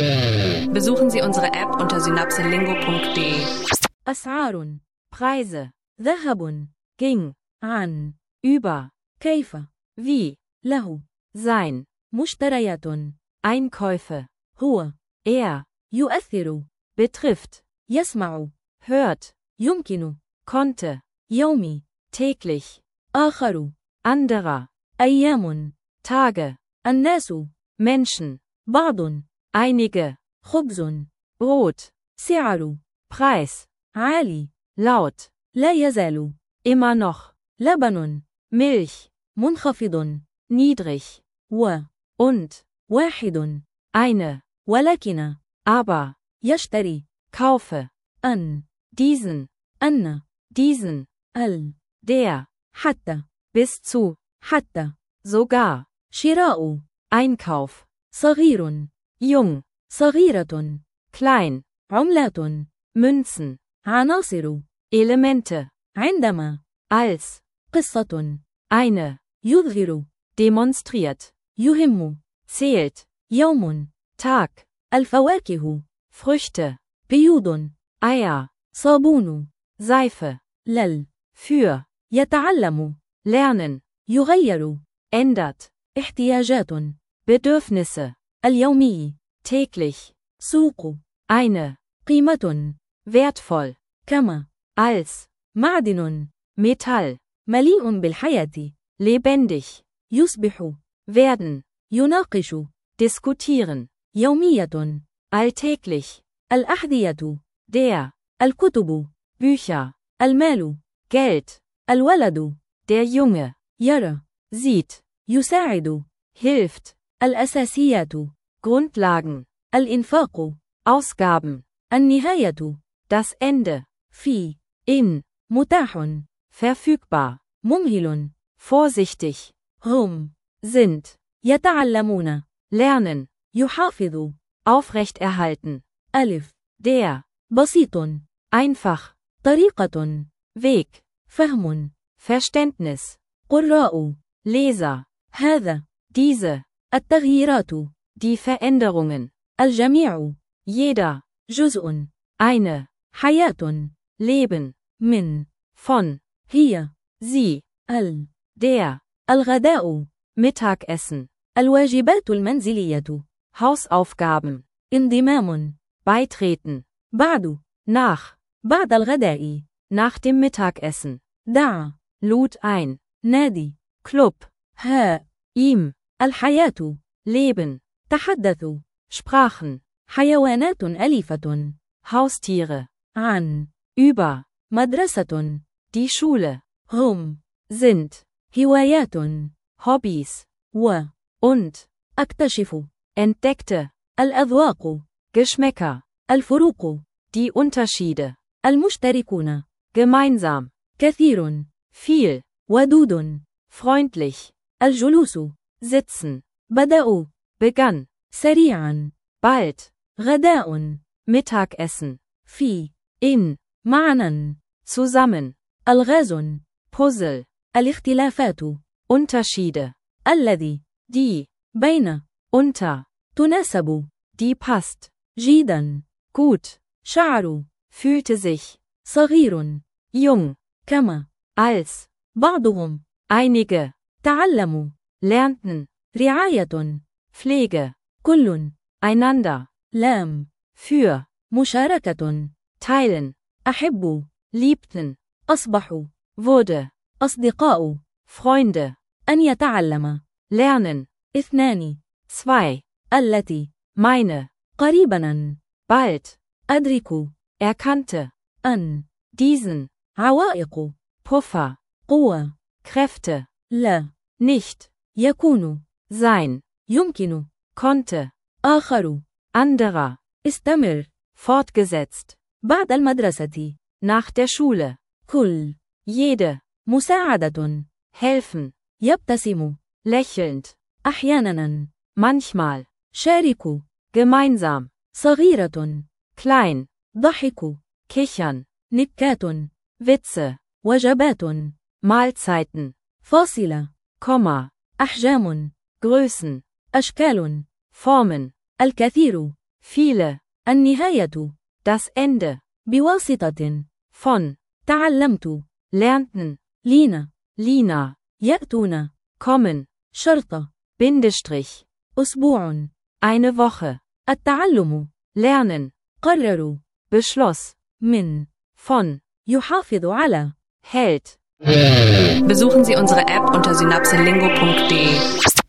Besuchen Sie unsere App unter synapselingo.de. أسعار Preise ذهب ging عن über كيف wie له sein مشتريات Einkäufe هو يؤثر betrifft يسمع hört يمكن konnte يومي täglich آخر anderer أيام Tage الناس Menschen بعض einige خبز Brot سعر Preis عالي laut لا يزال immer noch لبن Milch منخفض niedrig und واحد eine ولكن aber يشتري kaufe أن diesen der حتى bis zu حتى sogar شراء Einkauf صغير jung صغيرة klein عملات Münzen عناصر Elemente عندما als قصة eine يظهر demonstriert يهم zählt يوم Tag الفواكه Früchte بيوض Eier صابون Seife لل für يتعلم lernen يغير ändert احتياجات Bedürfnisse اليومي täglich سوق eine قيمة wertvoll كما als معدن Metall مليء بالحياة lebendig يصبح werden يناقش diskutieren يومية alltäglich الأحذية der الكتب Bücher المال Geld الولد der Junge يرى sieht يساعد hilft الأساسيات Grundlagen الإنفاق Ausgaben النهاية das Ende في in متاح verfügbar ممهل vorsichtig هم sind يتعلمون lernen يحافظ aufrechterhalten ألف der بسيط einfach طريقة Weg فهم Verständnis قراء Leser هذا diese التغييرات die Veränderungen الجميع jeder جزء eine حياة Leben من von هي sie der الغداء Mittagessen الواجبات المنزلية Hausaufgaben انضمام beitreten بعد بعد الغداء nach dem Mittagessen دع lud ein نادي Club ihm الحياة Leben تحدثوا sprachen حيوانات أليفة Haustiere عن über مدرسة die Schule هم sind هوايات Hobbys und أكتشف entdeckte الأذواق Geschmäcker الفروق die Unterschiede المشتركون gemeinsam كثير viel ودود freundlich الجلوس sitzen بدأوا begann سريعا bald غداء Mittagessen في in معنا zusammen ألغاز Puzzle الاختلافات Unterschiede الذي die بين unter تناسب die passt جيدا gut شعر fühlte sich صغير jung كما als بعضهم einige تعلموا lernten رعاية Pflege كل einander لام für مشاركة teilen أحب liebten أصبحوا wurde أصدقاء Freunde أن يتعلم lernen اثنان zwei التي meine قريبا bald أدرك erkannte أن diesen عوائق Puffer قوة Kräfte لا nicht يكون sein يمكن konnte آخر anderer استمر fortgesetzt بعد المدرسة nach der Schule كل jede مساعدة helfen يبتسم lächelnd أحيانا manchmal شاركوا gemeinsam صغيرة klein ضحكوا kichern نكات Witze وجبات Mahlzeiten فاصلة Komma أحجام Größen أشكال Formen الكثير viele, النهاية. das Ende, بواسطة. von, تعلمت. lernten, لينا. Lina, يأتون. kommen, شرطة. Bindestrich, أسبوع. eine Woche, التعلم. lernen, قرروا. beschloss, من. von, يحافظ على. hält. Besuchen Sie unsere App unter synapselingo.de.